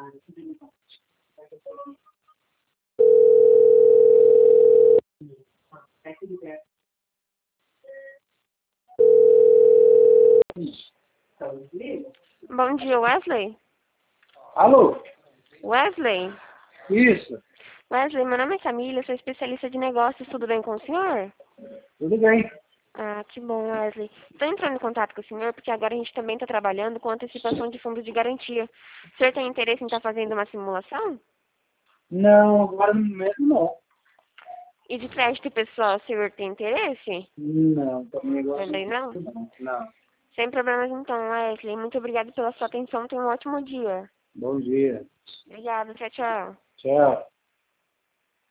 Bom dia, Wesley. Alô? Wesley? Isso. Wesley, meu nome é Camila, sou especialista de negócios, tudo bem com o senhor? Tudo bem. Ah, que bom, Wesley. Estou entrando em contato com o senhor porque agora a gente também está trabalhando com antecipação de fundos de garantia. O senhor tem interesse em estar fazendo uma simulação? Não, agora no momento não. E de crédito pessoal, o senhor tem interesse? Não, também agora Também não? não. Sem problemas então, Wesley. Muito obrigada pela sua atenção. Tenha um ótimo dia. Bom dia. Obrigada, tchau, tchau. Tchau.